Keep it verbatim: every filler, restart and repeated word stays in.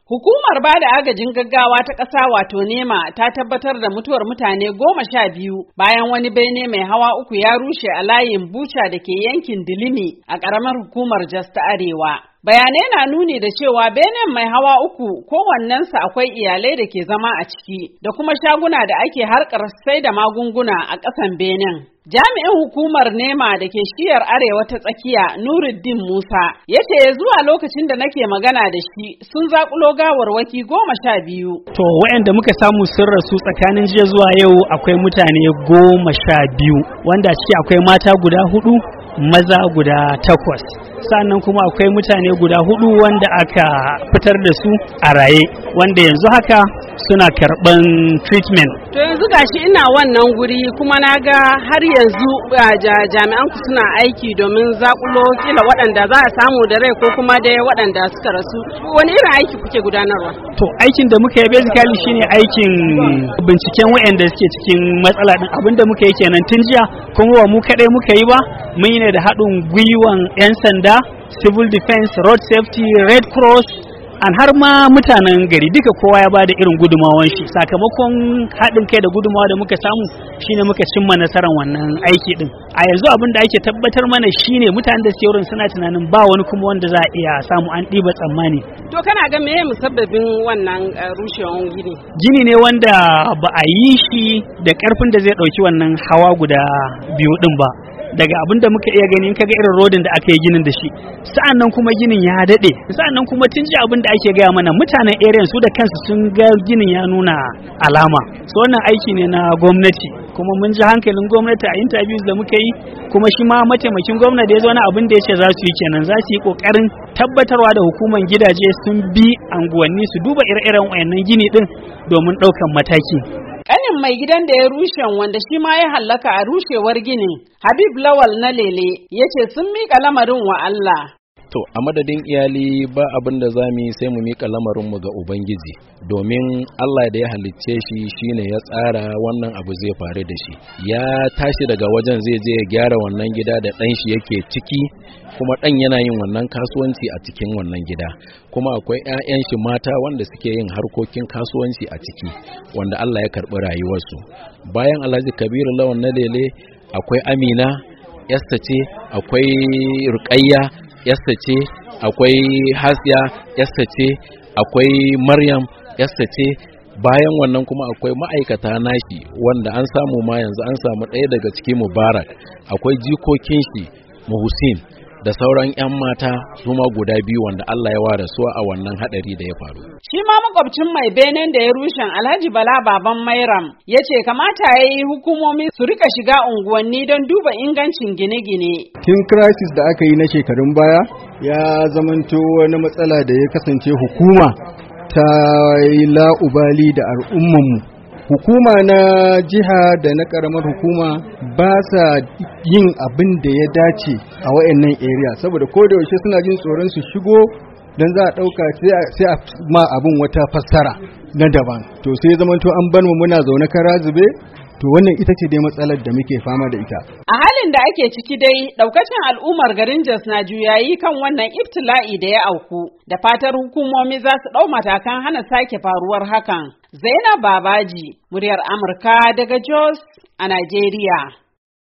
Hukumar ba da agajin gaggawa ta ƙasa wato nema ta tabbatar da mutuwar mutane goma sha biyu bayan wani bene mai hawa uku ya rushe a layin Bucha da ke yankin Dilimi a ƙaramar hukumar Jos ta Arewa. Bayanai na nuni da cewa benen mai hawa uku kowannensa akwai iyalai da ke zama a ciki da kuma shaguna da ake harkar sai da magunguna a ƙasan benen. Jami'in hukumar nema da ke shiyar arewa ta tsakiya Nuruddin Musa ya ce zuwa lokacin da nake magana da shi sun zakulo gawarwaki goma sha biyu. To waɗanda muka samu sun rasu tsakanin jiya zuwa yau akwai mutane goma sha biyu wanda ciki akwai mata guda hudu maza guda takwas. Sannan kuma akwai mutane guda hudu wanda aka fitar da su a raye wanda yanzu haka suna karban treatment. To yanzu gashi ina wannan guri kuma na ga har yanzu jami'an ku suna aiki domin zakulo kila waɗanda za a samu da rai ko kuma dai waɗanda suka rasu. Wani irin aiki kuke gudanarwa? To aikin da muka yi basically shine aikin binciken waɗanda suke cikin matsala din. Abinda muka yi kenan tun jiya kuma ba mu kadai muka yi ba, mun yi ne da haɗin gwiwan 'yan sanda, civil defense, road safety, red cross, an har ma mutanen gari duka kowa ya bada irin gudumawan shi. Sakamakon haɗin kai da gudumawa da muka samu shine muka cimma nasarar wannan aiki din. A yanzu abin da ake tabbatar mana shine mutanen da suke wurin suna tunanin ba wani kuma wanda za a iya samu an ɗiba tsammani. To kana ga meye musabbabin wannan rushewan gini? Gini ne wanda ba a yi shi da ƙarfin da zai ɗauki wannan hawa guda biyu din ba. Daga abin da muka iya gani kaga irin rodin da aka yi ginin da shi, sa'an nan kuma ginin ya daɗe, sa'an nan kuma tun ji abin da ake gaya mana mutanen area su da kansu sun ga ginin ya nuna alama. So wannan aiki ne na gwamnati kuma mun ji hankalin gwamnati a interviews da muka yi, kuma shi ma mataimakin gwamnati da ya zo na abin da ya ce za su yi kenan, za su yi kokarin tabbatarwa da hukumar gidaje sun bi anguwanni su duba ire-iren wayannan gini din domin ɗaukan mataki. Kanin mai gidan da ya rushe wanda shi ma ya hallaka a rushewar ginin, Habib Lawal na Lele, ya ce sun miƙa lamarin wa Allah. To, a madadin iyali ba abin da za mu yi sai mu miƙa lamarinmu ga Ubangiji, domin Allah da ya halicce shi shine ya tsara wannan abu zai faru da shi. Ya tashi daga wajen zai je ya gyara wannan gida da ɗan shi yake ciki, kuma ɗan yana yin wannan kasuwanci a cikin wannan gida. Kuma akwai 'ya'yan shi mata wanda suke yin harkokin kasuwanci a ciki, wanda Allah ya karɓi rayuwarsu. Bayan Alhaji Kabiru Lawan na Lele, akwai Amina, Yasta ce, akwai Ruqayya, Yasta ce, akwai Hasiya, Yasta ce, akwai Maryam, Yasta ce. Bayan wannan kuma akwai ma'aikata nashi wanda an samu ma yanzu an samu ɗaya daga cikin Mubarak, akwai jikokin shi Muhsin da sauran 'yan mata su ma guda biyu wanda Allah ya ware su a wannan hadari da ya faru. Shi ma makwabcin mai benen da ya rushe Alhaji Bala Baban Mairam ya ce kamata ya yi hukumomi su rika shiga unguwanni don duba ingancin gine-gine. Tun crisis da aka yi na shekarun baya ya zamanto wani matsala da ya kasance hukuma ta yi la'ubali da al'ummanmu. Hukuma na jiha da na karamar hukuma ba sa yin abin da ya dace a wayannan area saboda ko da yaushe suna jin tsoron su shigo dan za a dauka sai a ma abin wata fassara na daban. To sai zaman to an bar mu muna zaune kara zube. To wannan ita ce dai matsalar da muke fama da ita. A halin da ake ciki dai daukacin al'ummar garin Jos na juyayi kan wannan ibtila'i da ya auku da fatar hukumomi za su dau matakan hana sake faruwar hakan. Zainab Babaji, muryar Amurka daga Jos a Najeriya.